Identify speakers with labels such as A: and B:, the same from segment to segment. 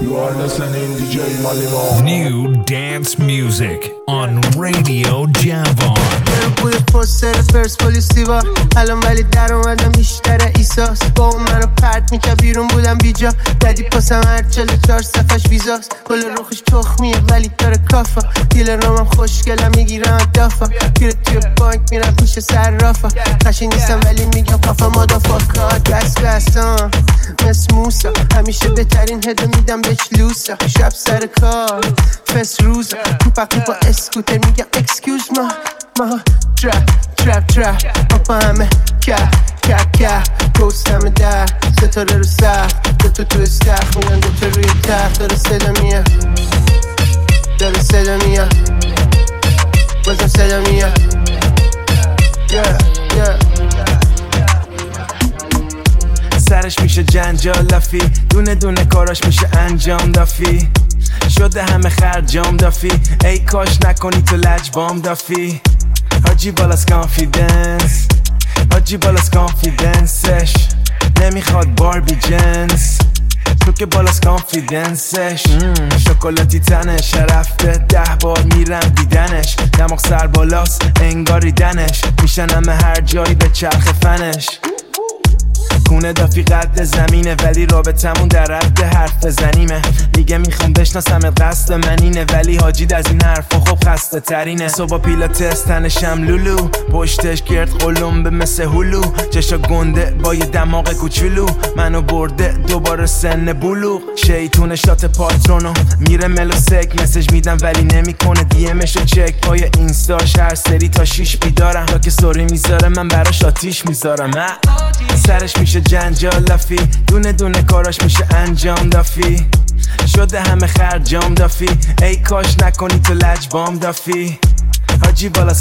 A: You are listening DJ Malima.
B: New dance music on Radio Javon.
C: من بوی پوستر پرسپولیسی با الان ولی در اومدم بیشتر ایساس با اون منو پرت میکرد بیرون بودم بیجا دادی پاسم هر 44 صفحش ویزاست کل روخش تخمیه ولی داره کافا دیل رامم خوشگلم میگیرم دافا گیره توی بانک میرم پیش صرافا قشنگ نیستم ولی میگم پافا مادافاکا دستم مثل موسا همیشه بهترین هدو میدم بهش لوسا شب سر کار فس روزا کوپا اسکوتر میگم اکسکیوز ما ترپ اپا همه که پوستم در ستاره رو سخت تو استخ میگن دوتا روی تخت داره صدا میاد بازم صدا میاد
D: سرش میشه جنجال لافی دونه کاراش میشه انجام دافی شده همه خرجام دافی ای کاش نکنی تو لجبام دافی حاجی بالاس کانفیدنسش نمیخواد باربی جنس تو که بالاس کانفیدنسش شکلاتی تنش رفته 10 بار میرم دیدنش دماغ سر بالاست انگاریدنش میشن همه هر جایی به چرخ فنش کونه دافی قد زمینه ولی رابطمون در رد حرف بزنیمه میگه میخوام بشناسم قصد من اینه ولی حاجید از این حرفا خب خسته ترینه صبح پیلاتس تنشم لولو پشتش گرد قلمبه مثل هلو چشا گنده با یه دماغ کوچولو منو برده دوباره سن بلوغ شیطون شات پاترونو میره ملوسک مسیج میدم ولی نمیکنه دی امشو چک پای اینستاش هر سری تا 6 بیدارم تا که سوری میذاره من براش آتیش میذارم سرش میشه جنجال لافی دونه کاراش میشه انجام دافی شده همه خرجام دافی ای کاش نکنی تو لجبام دافی حاجی بالاس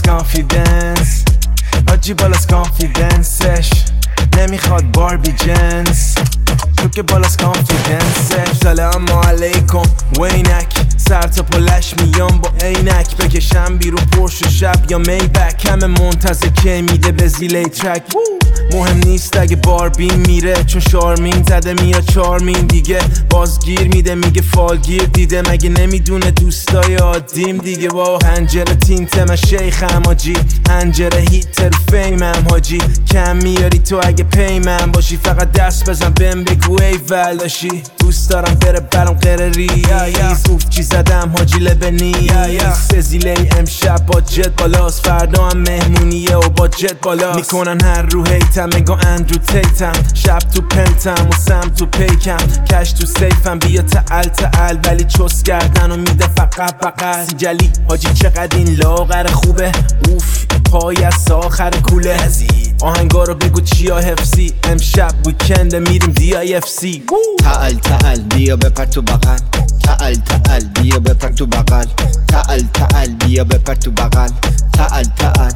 D: کانفیدنسش نمیخواد باربی جنس تو که بالاس کانفیدنسش سلام علیکم وینک سر تا پلش میام با عینک بکشم بیرون پرش شب یا میبک همه منتظر که میده به زیلی ترک مهم نیست اگه باربی میره چون شارمین زده میاد چارمین دیگه بازگیر میده میگه فالگیر دیده مگه نمیدونه دوستای عادیم دیگه با هنجره تینت من شیخم حاجی هنجره هیتر فیمم حاجی کم میاری تو اگه پیمم باشی فقط دست بزن بهم بگو ای ولاشی دوست دارم بره برام قرری اوف چی زدم حاجی لبنی سزیلی امشب با جت بالاست فردا هم مهمونیه و با جت بالاست میکنن هر رو هیتم میگو اندرو تیتم شب تو پنتم و سم تو پیکم کش تو سیفم بیا تعال ولی چوس کردن و میده فقط سیجلی حاجی چقدر این لاغر خوبه اوف پای از آخر کوله آهنگا رو بگو چیا حفظی امشب ویکند میریم DIFC
E: تعال بیا بپر تو بغل تعال بیا بپر تو بغل تعال بیا بپر تو بغل تعال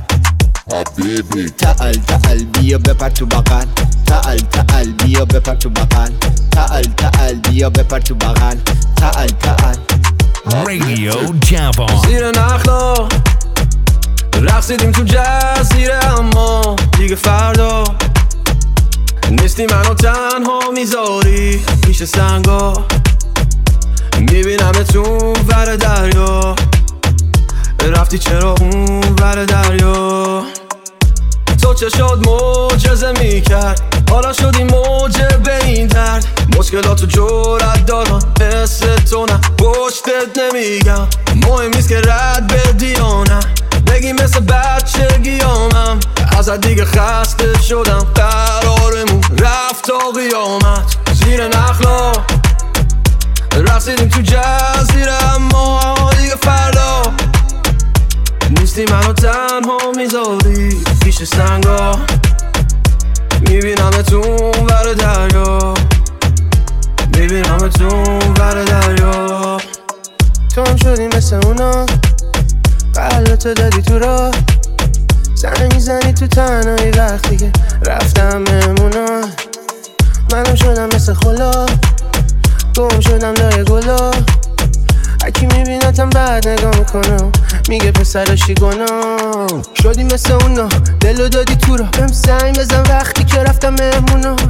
E: تعال بیا بپر تو بغل تعال بیا بپر تو بغل تعال بیا بپر تو بغل تعال
B: Radio Javon.
F: زیر نخلا رقصیدیم تو جزیره اما دیگه فردا نیستی منو تنها میذاری پیش سنگا میبینم تو ور دریا رفتی چرا اون ور دریا تو چه شد معجزه میکرد حالا شدی موجب به این درد مشکلاتو جرأت دارم مثل تو نه پشتت نمیگم مهم نیست که رد بدی یا نه بگی مثل بچگیامم ازت دیگه خسته شدم قرارمون رفت تا قیامت زیر نخلا رقصیدیم تو جزیره اما دیگه فردا نیستی منو تنها میذاری پیش سنگا میبینم تو ور دریا میبینم تو ور دریا
C: تو هم شدی مثل اونا قلبتو دادی تو را زنگ میزنی تو تنهایی وقتی که رفتم مهمونا منم شدم مثل خلا گم شدم لای گلا هکی میبینتم بعد نگاه میکنم میگه پسرشی گناه شدی مثل اونا دلو دادی تو را بهم سنگ بزن وقتی که رفتم مهمونا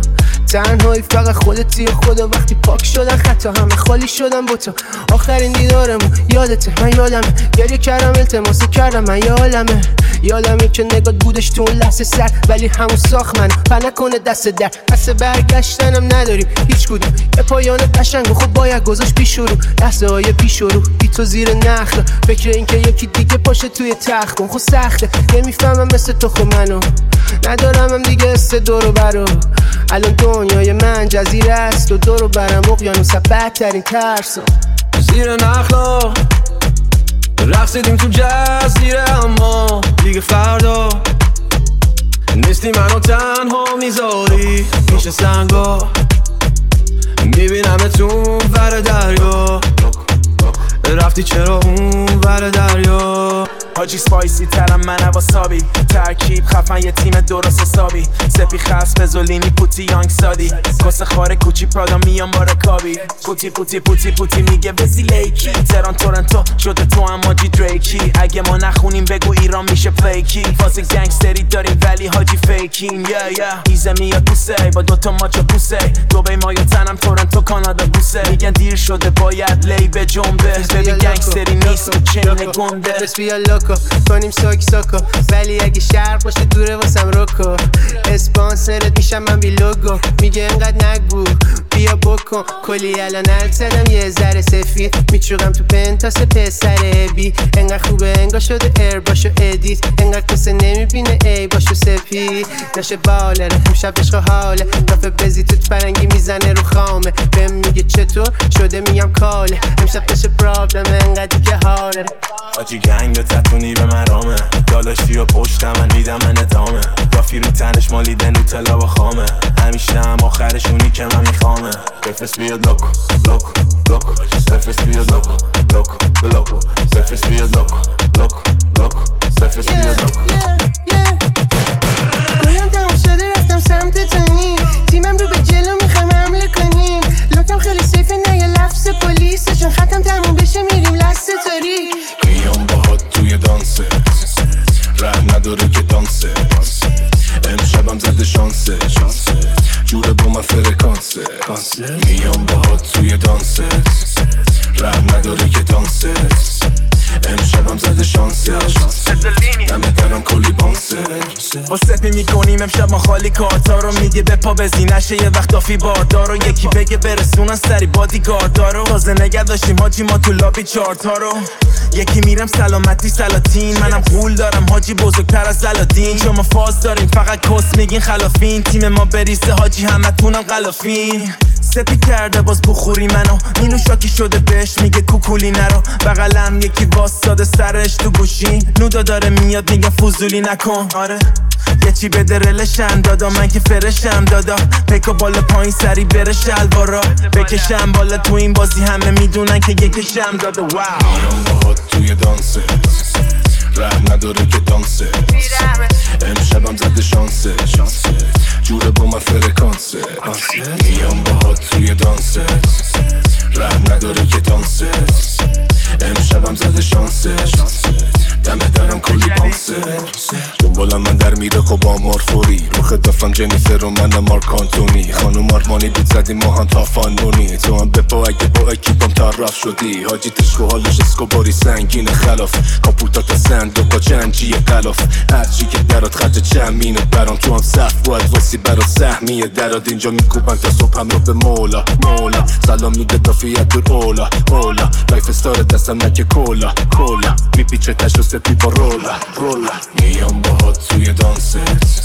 C: تنهایی فقط خودتی و خدا. وقتی پاک شدن خطا همه خالی شدن با تو. آخرین دیدارمون یادته، من یادمه گریه کردم التماس کردم، من یادمه که نگات بودش تو اون لحظه سر، ولی همون ساخت منو پر نکنه دست در. پس برگشتنم نداریم هیچ کدوم، یه پایان قشنگ خب باید گذاشت پیش رو. لحظه های پیش رو بی تو زیر نخل، فکر این که یکی دیگه پاشه توی تخت کن. خب سخته نمیفهمم مثل تو، خب منو ندارم هم دیگه است دورو برو. الان دنیای من جزیره است و دورو برم اقیانوس بدترین ترسم.
F: زیر نخلا رقصیدیم تو جزیره، اما دیگه فردا نیستی منو تنها میذاری میشه سنگا. میبینم تو ور دریا، رفتی چرا اون ور دریا.
D: حاجی سپایسی ترم من واسابی، ترکیب خفن یه تیم درست حسابی. سپی خس فزولینی پوتی یانگ سادی، کس خاره کوچی پرادا میام با رکابی. پوتی میگه بزی لیکی، تهران تورنتو شده تو اما جی دریکی. اگه ما نخونیم بگو ایران میشه فیکی. فاز گنگستری داریم ولی حاجی فیکیم. ایزه میاد بوسه با دوتا ماچو بوسه. دوبی ما یا تنم تورنتو کانادا بوسه. میگن دیر شده باید لی به جنبه، ببین گنگستری نیست به چین گنده.
C: کنیم ساکو ولی اگه شرق باشه دوره واسم روکو. اسپانسرت میشم من بی لوگو، میگه انقدر نگو بیا بکن. کلی الان التدم یه ذره سفید، میچوغم تو پنتاس پسر بی. انقدر خوبه انگار شده ایر باشو ادیت، انقدر کسه نمیبینه ای باشو سپی. نشه بالره امشب عشق حاله، دافه بزی توت فرنگی میزنه رو خامه. بهم میگه چطور شده میگم کاله، امشب بشه پرابلم انقدر که حاله.
D: آجی گنگ تتونی به مرامه، دالاشی و پشتم من میدم من ادامه. رافی رو تنش مالیده نوتلا و خامه، همیشه هم آخرشونی که من میخوامه. بفرست بیاد لوکو بفرست بیاد لوکو بفرست بیاد لوکو بفرست بیاد لوکو.
C: گلم تمام شده رفتم سمت تانی، تیمم رو به جلو میخوایم حمله کنیم. لوکم خیلی سیفه نه لفظ پلیسه، چون ختم تموم بشه میریم لسته تاری.
A: میام باهات توی دانسه، ره نداره که دانسه. امشبم زده شانسه، جوره با من فرکانسه. میام باهات توی دانسه، ره نداره که دانسه. امشبم زده شانسه، دمه درم کلی بانسه.
D: با سپی میکنیم امشب ما خالی کارتا رو. میگه به پا بزی نشه یه وقت آفی باردارو. یکی بگه برسونن سری بادی گاردارو. تازه نگه داشتیم حاجی ما تو لابی چارتا رو. یکی میرم سلامتی سلاطین، منم قول دارم حاجی بزرگتر از زلادین. شما فاز دارین فقط کس میگین خلافین، تیم ما بریسه حاجی همتونم غلافین. سپی کرده باز بخوری منو، اینو شاکی شده بهش میگه کوکولی نرو. بغلم یکی واسطاده سرش تو گوشین، نودا داره میاد میگه فضولی نکن. آره یه چی بده رلشم دادا، من که فرشم دادا. پیکا بالا پایین سری بره شلوارا، بکشم بالا تو این بازی همه میدونن که یکشم دادا. واو
A: میام باهات توی دانسه، ره نداره که دانسه. امشبم زده شانسه، جوره با من فرکانسه. میام باهات توی دانسه، ره نداره که دانسه. امشبم زده شانسه، دمه درم کلی بانسه. دنبالم من در میره خب آمار فوری، رو خدافم جنیفر و منم مارک آنتونی. خانوم آرمانی بود زدیم ما هم تا فاندونی، تو هم بپا اگه با اکیپم طرف شدی. حاجی تشکو حالش اسکوباری سنگین خلاف، کاپوتا تا صندوقا جنجی غلاف. هرچی که درات خط چمینو برام، تو هم صف باید واسی برا سهمیه دراد. اینجا میکوبن تا صبح هم رو به مولا. سلام میده دافیت دور اولا لایف استار دستم نکه کولا میپیچه تشو سپی با رولا. میام باهات توی دانسه،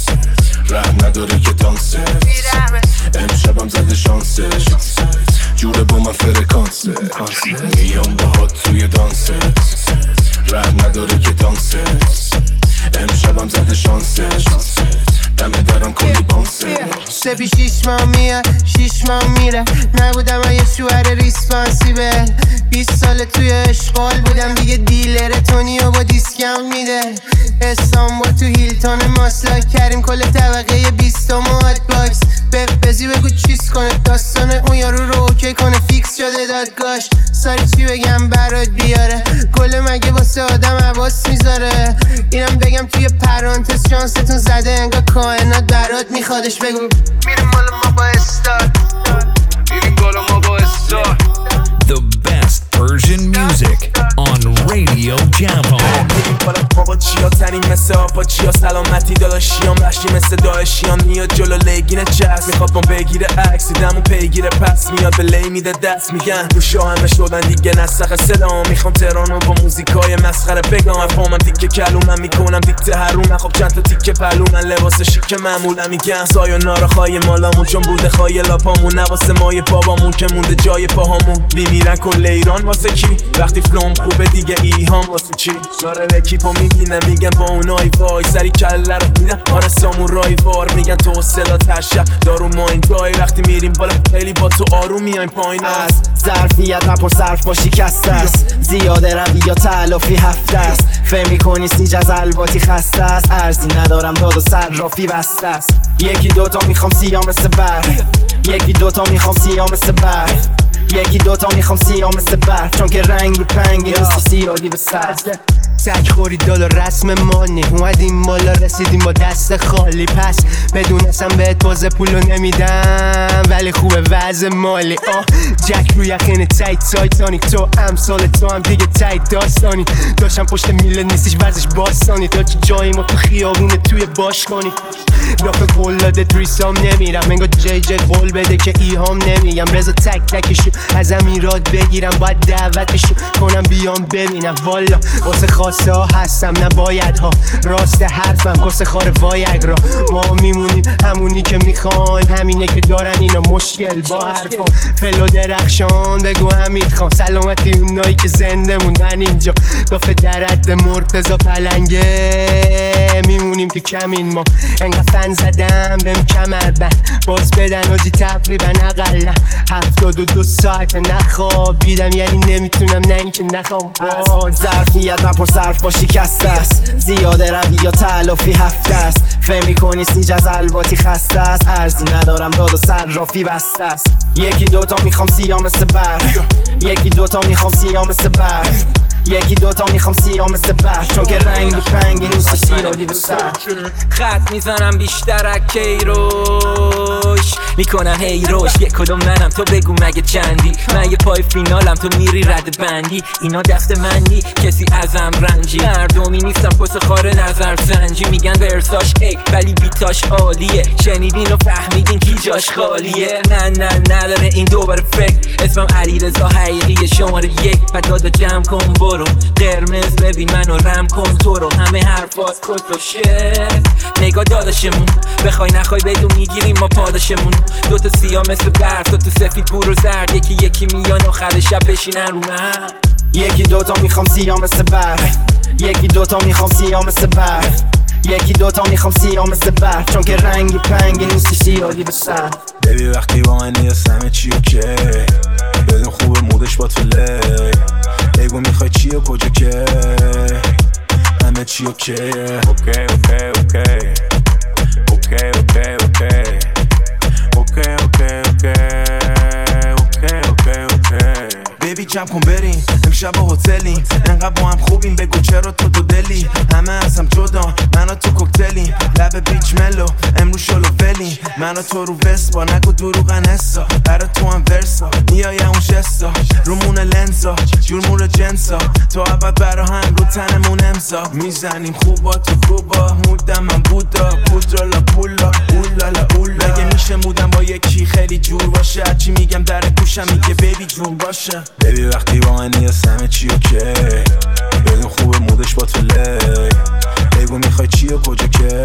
A: ره نداره که دانسه. امشبم زده شانسه، جوره با من فرکانسه. میام باهات توی دانسه، ره نداره که دانسه. امشبم زده شانسه، دمه درم کلی بانسه.
C: سپی 6 ماه میاد 6 ماه میره، نبودم یه شوهر ریسپانسیبل. 20 سال توی اشغال بودم دیگه، دیلر تونیو با دیسکم میده. استانبول تو هیلتون ماسلاک کردیم کل طبقه 20 تا هات باکس. بزی بگو چیز کنه داستان اون یارو رو اوکی کنه، فیکس شده دادگاهش ساری چی بگم برات بیاره گل مگه واسه آدم حواس میذاره اینم بگم توی پرانتز شانستون زده انگار کائنات برات میخوادش بگو میریم بالا ما با استار میریم بالا ما با استار
B: The best Persian music on Radio Javon.
D: بابا چیا تنیم مثل آبا چیا سلامتی داداشیام بشی مثل داعشیان میاد جلو لیگین چست میخواد ما بگیره عکس دیدم و پیگیره پس میاد به لی میده دست میگن روشا همه شدن دیگه نسخ صدا میخوام تهرانو با موزیکای مسخره بگم افهمم دیگه کلومم میکنم دیکته هرون خب چند تا تیکه پلومن لباس شیک معمولا میگن سایونارا خواهی مالامون چون بوده خواهی لاپامون نواسه مای بابامون که مونده جای پاهامون میمیرن کل ایران واسه کی وقتی فلوم خوبه دیگه ایهام واسه چی داره اکیپو میبینه میگن با اونای وای سری کله رو میدن آره سامورای وار میگن تو سلا ترشب دارو ما این جای وقتی میریم بالا خیلی با تو آروم میایم پایین
E: از ظرفیت نپر صرف با شکست است زیاده روی یا تلافی هفته است فهم میکنی سیج از الواتی خسته است ارزی ندارم داد و صرافی بسته است یکی دوتا میخوام سیاه مثل برف یکی دوتا میخوام سیاه مثل برف یکی دوتا میخوام سیاه مثل برف چون که رنگ رو پنگی نیستی سیاهی به سر
C: تک خوری دلار رسم مانی اومدیم بالا رسیدیم با دست خالی پس بدونستم بهت بازه پولو نمیدم ولی خوبه وضع مالی جک رو یخین تایت تایتانیک تو امثال تو هم دیگه تایت داستانی داشتم پشت میله نیستیش ورزش باستانی تا چی جایی ما تو خیابونه توی باشگانی داخل قلاده دریسام نمیرم انگار جی قول بده که ایهام نمیگم بذار تک تکشو ازم ایراد بگیرم باید دعوتشو کنم بیام ببینم والا واسه خواسته ها هستم نباید ها راست حرفم کس خار وایگ را ما میمونیم همونی که میخوایم همینه که دارن اینا مشکل با حرفا فلو درخشان بگو حمید خان سلامتی اونایی که زنده موندن اینجا دافه درد مرتضا پلنگه میمونیم تو کمین ما انقدر فن زدم بهم کمر بند باز بدن آجی تقریبا اقلا 72 ساعت نخوابیدم یعنی نمیتونم نه اینکه نخوام
E: ظرفیت نپر صرف با شکست است زیاده روی یا تلافی هفته است فهم میکنی سیج از الواتی خسته است ارزی ندارم داد و صرافی بسته است یکی دوتا میخوام سیاه مثل برف یکی دوتا میخوام سیاه مثل برف یکی دوتا میخوام سیاه مثل برف چون که رنگ پنگی نیستی سیاهی به سر
G: خط میزنم بیشتر از کیروش میکنم هیروش یک کدوم منم تو بگو مگه چندی من یه پای فینالم تو میری رد بندی اینا دست منی کسی ازم رنجی مردمی نیستم پس خار نظر سنجی میگن ورساش ایک ولی بیتاش عالیه شنیدین و فهمیدین کی جاش خالیه نه نداره این دوباره فکر اسمم علیرضا حقیقی شماره 1 پدادا جمع کن برو قرمز ببین منو رم کن تو رو همه حرفات کت و شت نگاه داداشمون بخوای نخوای بدون میگیریم ما پاداشمون دوتا سیاه مثل برف دوتا سفید بور و زرد یکی میان آخر شب بشینن رو من
E: یکی دوتا میخوام سیاه مثل برف یکی دوتا میخوام سیاه مثل برف یکی دوتا میخوام سیاه مثل برف چون که رنگی پنگی نیستی سیاهی به سر
D: ببی وقتی با من نیست همه چی اوکی بدون خوبه مودش با تو لی بگو میخوای چی و کجا که همه چی اوکی اوکی اوکی اوکی اوکی اوکی اوکی اوکی اوکی اوکی اوکی بیبی جمع کن بریم امشب با هتلیم انقدر با هم خوبیم بگو چرا تو دو دلی همه از هم جدا من و تو کوکتلیم لب بیچ ملو امروز شلو ولیم من و تو رو وسپا نگو دروغن حسا برا تو هم ورسا میای اون شستا رومون لنزا جورمون جنسا تو عبد برا هم رو تنمون امضا میزنیم خوبا تو خوبا مودم من بودا پودرا لا پولا اولالا اولا مگه میشه مودم با یکی خیلی جور باشه هرچی میگم در گوشم میگه بیبی جون باشه بیبی وقتی با من نیست همه چی اوکی بدون خوبه مودش با تو لی بگو میخوای چی و کجا که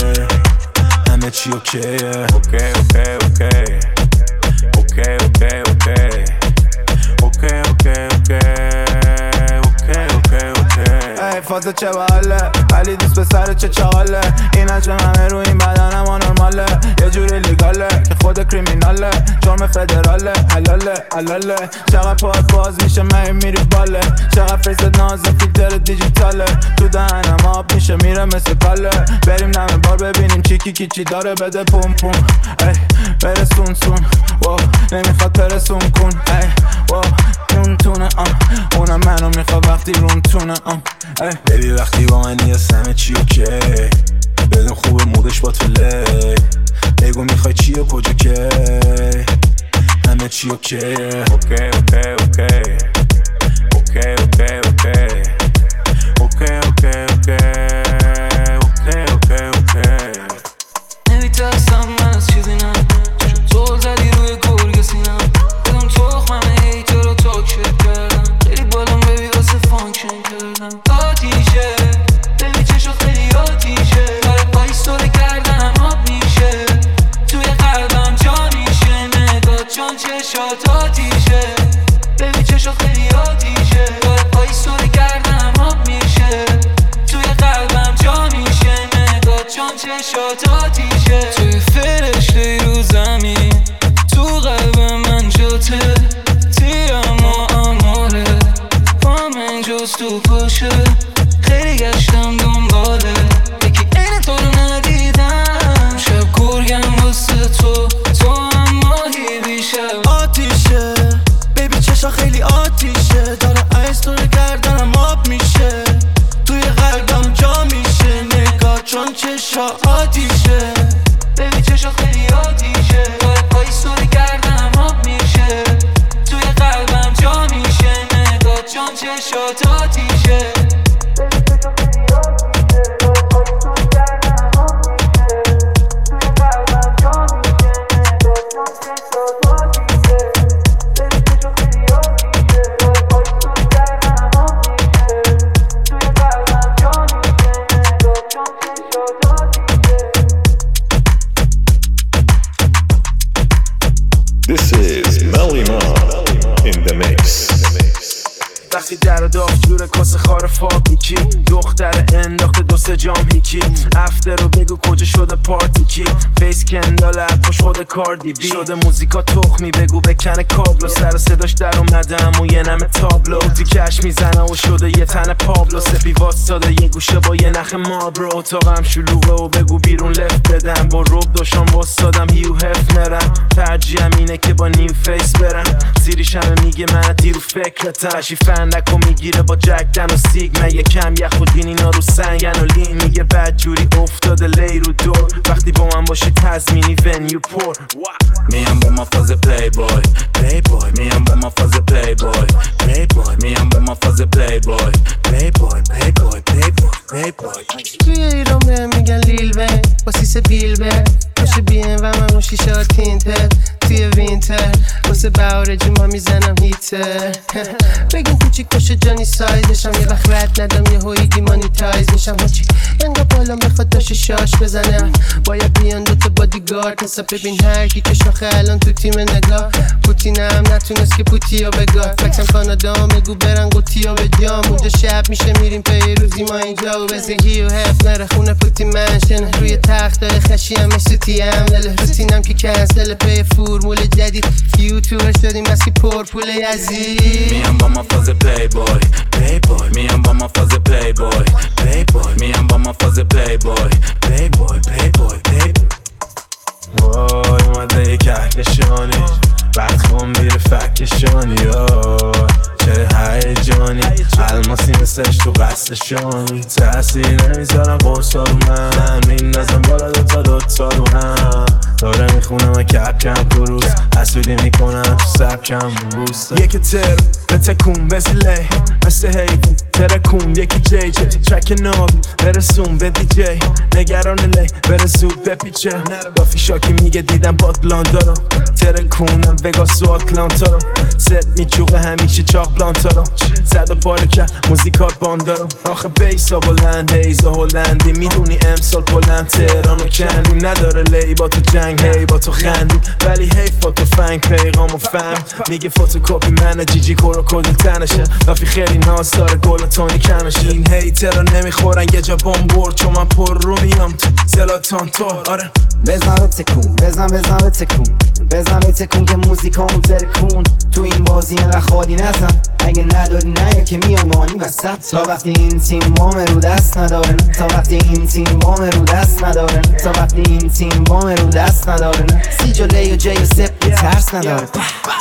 D: همه چی اوکی اوکی اوکی اوکی اوکی اوکی اوکی اوکی اوکی اوکی اوکی فازه چه باله ولی دوست به سر چه چاله این عجب همه رو این بدنم نرماله یه جوری لیگاله که خود کریمیناله جرم فدراله حلاله چقدر پاک باز میشه من میری باله چقدر فیست نازه فیلتر دیجیتاله تو دهنم آب میشه میره مثل کاله بریم نمه بار ببینیم چی داره بده پوم پوم برسون سون نمیخواد پرسون کن رون اونم منو میخواد وقتی رون تونه بیبی وقتی با من نیست همه چی اوکی بدون خوبه مودش با تو لی بگو میخوای چی و کجا که همه چی اوکی اوکی اوکی اوکی اوکی اوکی اوکی اوکی اوکی اوکی اوکی
H: نمیترسم من از چیزی نه زل زدی روی گرگ سینم بدم تخمم هیتر رو تاکشت کردم خیلی بالام ببی واسه فانکشن کردم آتیشه ببی چشو خیلی آتیشه برای آیستوره کردنم آب میشه توی قلبم جا میشه نگاه چون چشات آتیشه ببی چشو خیلی آتیشه برای آیستوره کردنم آب میشه توی قلبم جا میشه نگاه چون چشات آتیشه توی فرشته رو زمین تو قلب من جاته تیرم و اماره با من جز تو باشه خیلی گشتم دنباله یکی این تو رو ندیدم شب گرگم واسه تو هم ماهی بیشم
F: آتیشه بیبی چشا خیلی آتیشه داره ایستوره گردنم آب میشه توی قلبم جا میشه نگاه چون چشا آتیشه
H: بیبی چشا خیلی آتیشه داره ایستوره گردنم آب میشه توی قلبم جا میشه نگاه چون چشات آتیشه
A: This is Melly Mom in the mix.
D: وقتی در و داغ جوره کاسه خار فابریکی دختر انداخته دو سه جام هیکی افته رو بگو کجا شده پارتی کی فیس کندال اپاش خود کاردی بی شده موزیکا تخمی بگو بکنه کابلو سر صداش در اومده امو یه نمه تابلو تیکش میزنه و شده یه تن پابلو سپی واسطاده یه گوشه با یه نخ مابرو اتاقم شلوغه و بگو بیرون لفت بدم با روب دوشم واسطادم هیو هف نرم ترجیحم اینه که با نیو فیس برم زیریش همه میگه من دیرو فکرتم اشی فندک و میگیره با جکدن و سیگما یه کم یخ و دین اینا رو سنگن و لین میگه بد جوری افتاده لی رو دور وقتی با من باشی تزمینی ونیو پر میام با ما فاز پلی بای پلی بای میام با ما فاز پلی بای پلی بای میام با ما فاز پلی بای پلی بای پلی بای پلی بای پلی بای
C: توی ایران بهم میگن لیل ون با سیس بیل به باشه بیم و من اون شیشه تینتر توی وینتر واسه بهار جیما میزنم هیتر بگیم کوچیک باشه جانی سایزشم یه وقت رد ندم یه هویدی مانیتایز میشم هاچی انگا بالام بخواد داشته شاش بزنم باید بیان دوتا بادیگارد نسا ببین هر کی که شاخه الان تو تیم نگاه پوتینم نتونست که پوتیو بگاه فکسم کانادا مگو برن قوتیو به جام اونجا شب میشه میریم پیروزی ما اینجا و بزگی و هف نره خونه پوتی منشن روی تخت داره خشی هم سوتی هم دل روتینم که کنسل پی فرمول جدید یوتیوبر شدیم بس که پر پول یزید
D: میام با ما فاز پلی بای پلی بای میام با ما فاز پلی بای پلی بای میام با ما فاز پلی بای پلی بای پلی بای پلی وای اومده یه کهکشانی بعد خون بیره فکشانی چه هیجانی الماسی مثلش تو قصدشانی تأثیر نمیذارم قرصا رو من میندازم بالا دوتا رو هم داره میخونم و کپ کم تو روز حسودی میکنم تو سب کم بوست یکی تر بتکون بزیله مثل حیبون ترکون یکی جی جی ترک نابی برسون به دی جی نگران لی برسود بپیچه بافی شاکی میگه دیدم باتلان دارم ترکونم وگاس و آتلانتا رو ست میچوقه همیشه چاق بلانتا رو زد و پاره کرد موزیکات باندارم آخه بیسا بلند هیزا هلندی میدونی امسال بلند تهران و کندیم نداره لی با تو جنگ هی با تو خندیم ولی هی فوتو فنگ پیغام و فهم میگه فوتوکوپی منه جیجی کورو کدل تنشه رافی خیلی ناز داره گل و تونی کمشه این هیترا نمیخورن یه جا بمبور چون من پر رو میام تو زلاتان تو آره
E: بزن به تکون بزن به تکون بزن به تکون که موزیکامون ترکون تو این بازی انقدر خالی نزن اگه نداری نه که میام مانی وسط تا وقتی این تیم وام رو دست ندارن تا وقتی این تیم وام رو دست ندارن تا وقتی این تیم وام رو دست ندارن سی جلوی و جی و سپ ترس نداره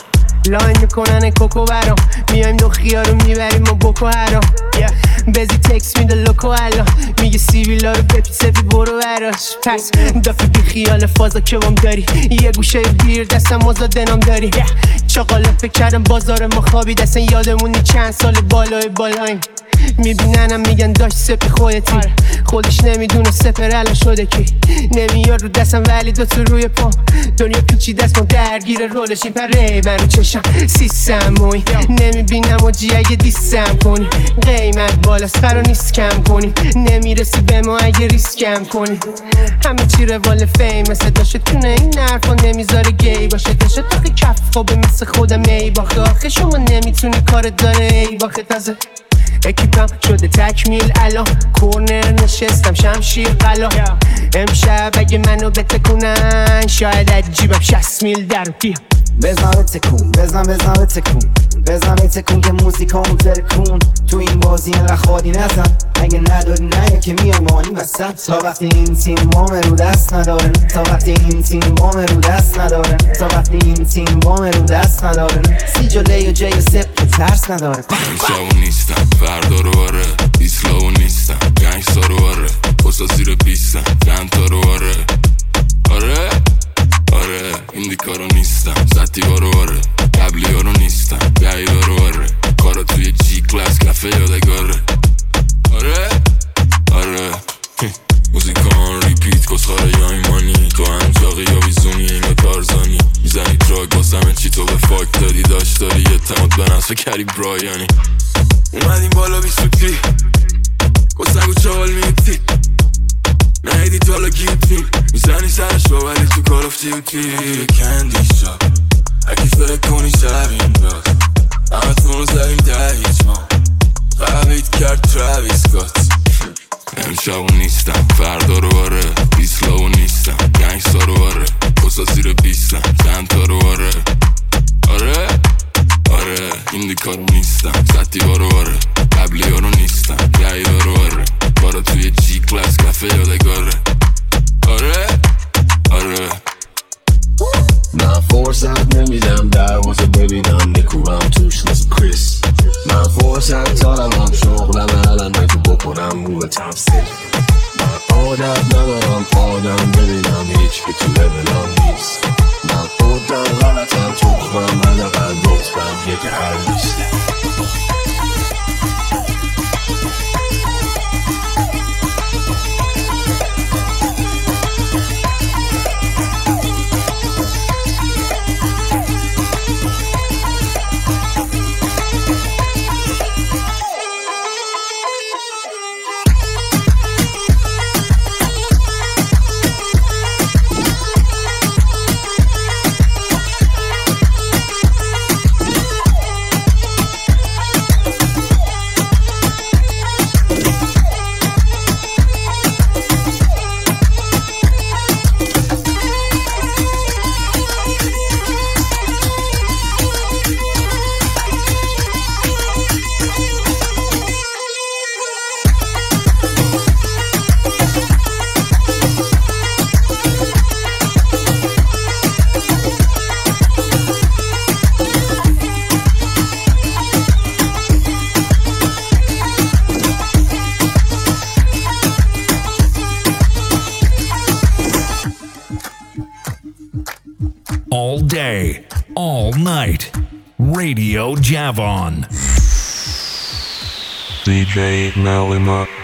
C: لاین میکنن کوکو برام، میایم دو خیارو میبریم و بکو هرام. بزی تکس میده لوکو الان، میگه سیویلا رو بپی سفی برو براش. پس دفعه بی خیال فازا که بام داری، یه گوشه بیر دستم آزاد نام داری. چاقاله فکر کردم بازار ما خوابید، اصلا یادمونی چند سال بالایم. میبیننم میگن داشت سپی خودتی، خودش نمیدونه سپر الان شده کی. نمیاد رو دستم ولی دوتا روی پام، دنیا پیچی دستم درگیر رولش. این پره من رو چشم سیستم موی، نمیبینم و جی اگه دیستم کنی. قیمت بالاست قرار نیست کم کنی، نمیرسی به ما اگه ریسکم کنی. همه چی روال فیم مثل داشته تونه، این حرفا نمیذاره گی باشه. داشته تاقی کف خوابه مثل خودم ای باخته. آخه شما نمیتونی کارت داره ای باخته. تازه اکیپم شده تکمیل الان، کورنر نشستم شمشیر قلا. امشب اگه منو بتکونن شاید از جیبم 60 میل در بیا.
E: بزن بتکون بزن بتکون که موزیکامو ترکون. تو این بازی اینقدر خالی نزن، اگه نداری نه که میای مانی وسط. تا وقتی این تیم وام رو دست ندارن، تا وقتی این تیم وام رو دست ندارن، تا وقتی این تیم وام رو دست ندارن. سی جلی و جی و سپ که ترس نداره.
A: امشبو نیستم فردا رو آره، ایسلاو نیستم گنگستا رو آره، پسا زیر پیستم چند رو آره. آره این دیکارو نیستم، زدی بارو آره، قبلی ها رو نیستم گهی بارو آره. کارا توی جی کلاس کفه یادگاره. آره موزیکان ریپیت کسخاره یا ایمانی، تو همجاقی یا بیزونی اینگه تارزانی. میزنی تراک باسمه چی تو به فاک داری، داشت داری اعتماد به نفس کری برایانی. اومدیم بالا بی سوتی کسنگو چال میتی، نهیدی تو حالا گیوتین میزنی سرش با ولی تو کار اف دیوتی. کندی شاب اگه فکر کنی شب این باز، همه تون رو زدیم ده هیچ ما قبیت کرد تراویس گات. امشبو نیستم فردا رو آره، ایسلاو نیستم گنگستا رو آره، پسا زیر بیستم چند رو آره. آره این دیکارو نیستم، زدی بارو آره، قبلی ها رو نیستم گهی بارو آره. کارا توی جی کلاس کفه یادگاره. آره
I: من فرصت نمیدم دروازه ببینم نکورم توش نست کریس. من فرصت دارم شغلم الان نکو بکنم رو به تمثیل. من عادت ندارم آدم ببینم هیچ که تو لبنام نیست. من خودم غلطم تخمم حداقل رتبم یک هر نیسته.
B: All day, all night. Radio Javon.
J: DJ Malima.